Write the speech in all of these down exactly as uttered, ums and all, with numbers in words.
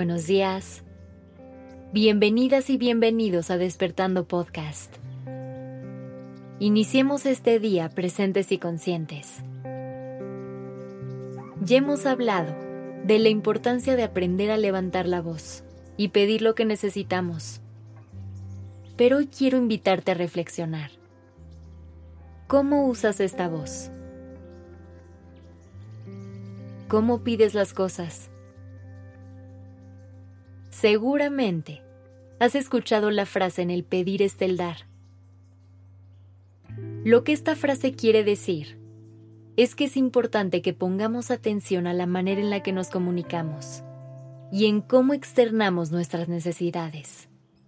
buenos días. Bienvenidas y bienvenidos a Despertando Podcast. Iniciemos este día presentes y conscientes. Ya hemos hablado de la importancia de aprender a levantar la voz y pedir lo que necesitamos. Pero hoy quiero invitarte a reflexionar. ¿Cómo usas esta voz? ¿Cómo pides las cosas? Seguramente has escuchado la frase en el pedir está el dar. Lo que esta frase quiere decir es que es importante que pongamos atención a la manera en la que nos comunicamos y en cómo externamos nuestras necesidades.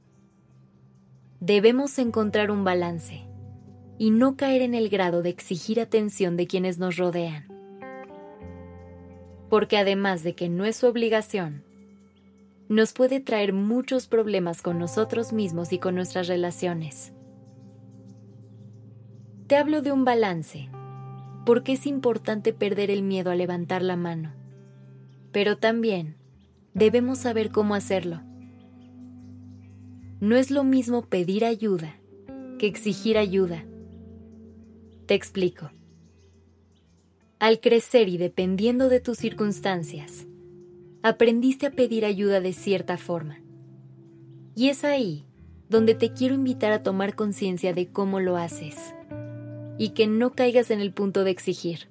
Debemos encontrar un balance y no caer en el grado de exigir atención de quienes nos rodean. Porque además de que no es su obligación, nos puede traer muchos problemas con nosotros mismos y con nuestras relaciones. Te hablo de un balance, porque es importante perder el miedo a levantar la mano, pero también debemos saber cómo hacerlo. No es lo mismo pedir ayuda que exigir ayuda. Te explico. Al crecer y dependiendo de tus circunstancias, aprendiste a pedir ayuda de cierta forma. Y es ahí donde te quiero invitar a tomar conciencia de cómo lo haces y que no caigas en el punto de exigir.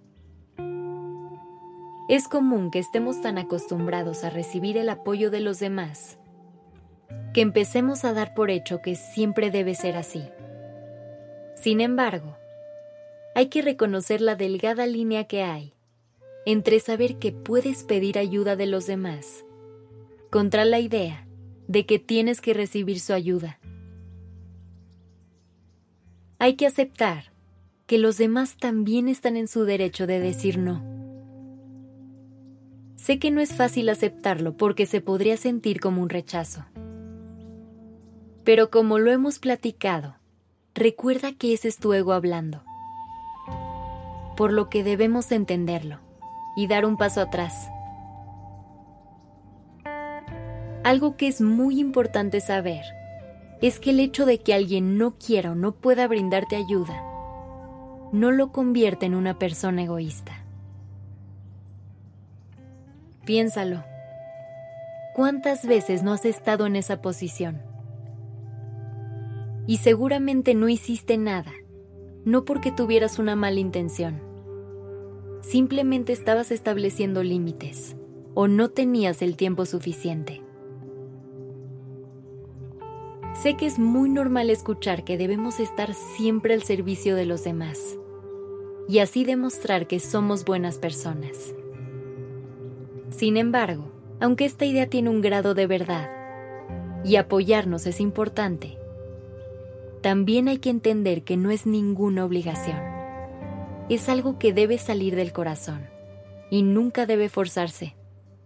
Es común que estemos tan acostumbrados a recibir el apoyo de los demás que empecemos a dar por hecho que siempre debe ser así. Sin embargo, hay que reconocer la delgada línea que hay entre saber que puedes pedir ayuda de los demás contra la idea de que tienes que recibir su ayuda. Hay que aceptar que los demás también están en su derecho de decir no. Sé que no es fácil aceptarlo porque se podría sentir como un rechazo. Pero como lo hemos platicado, recuerda que ese es tu ego hablando. Por lo que debemos entenderlo y dar un paso atrás. Algo que es muy importante saber es que el hecho de que alguien no quiera o no pueda brindarte ayuda no lo convierte en una persona egoísta. Piénsalo. ¿Cuántas veces no has estado en esa posición? Y seguramente no hiciste nada, no porque tuvieras una mala intención. Simplemente estabas estableciendo límites o no tenías el tiempo suficiente. Sé que es muy normal escuchar que debemos estar siempre al servicio de los demás y así demostrar que somos buenas personas. Sin embargo, aunque esta idea tiene un grado de verdad y apoyarnos es importante, también hay que entender que no es ninguna obligación. Es algo que debe salir del corazón y nunca debe forzarse.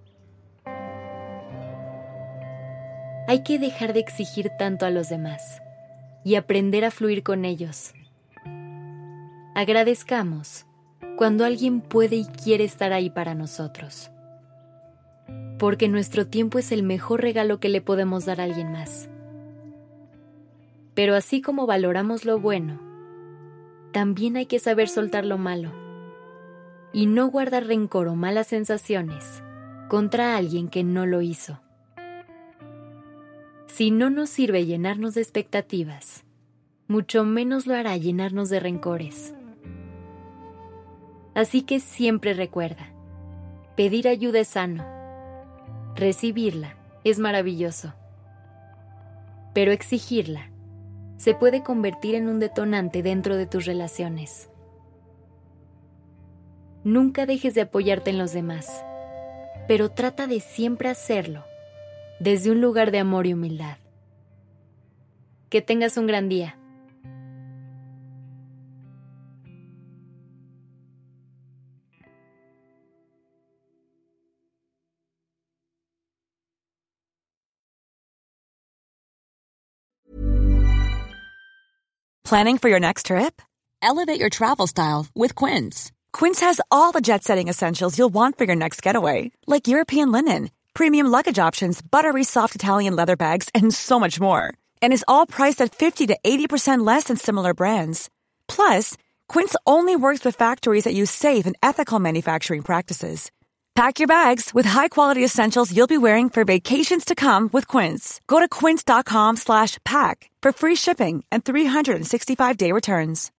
Hay que dejar de exigir tanto a los demás y aprender a fluir con ellos. Agradezcamos cuando alguien puede y quiere estar ahí para nosotros, porque nuestro tiempo es el mejor regalo que le podemos dar a alguien más. Pero así como valoramos lo bueno, también hay que saber soltar lo malo y no guardar rencor o malas sensaciones contra alguien que no lo hizo. Si no nos sirve llenarnos de expectativas, mucho menos lo hará llenarnos de rencores. Así que siempre recuerda, pedir ayuda es sano, recibirla es maravilloso, pero exigirla se puede convertir en un detonante dentro de tus relaciones. Nunca dejes de apoyarte en los demás, pero trata de siempre hacerlo desde un lugar de amor y humildad. Que tengas un gran día. Planning for your next trip? Elevate your travel style with Quince. Quince has all the jet-setting essentials you'll want for your next getaway, like European linen, premium luggage options, buttery soft Italian leather bags, and so much more. And is all priced at fifty to eighty percent less than similar brands. Plus, Quince only works with factories that use safe and ethical manufacturing practices. Pack your bags with high-quality essentials you'll be wearing for vacations to come with Quince. Go to quince.com slash pack for free shipping and three sixty-five day returns.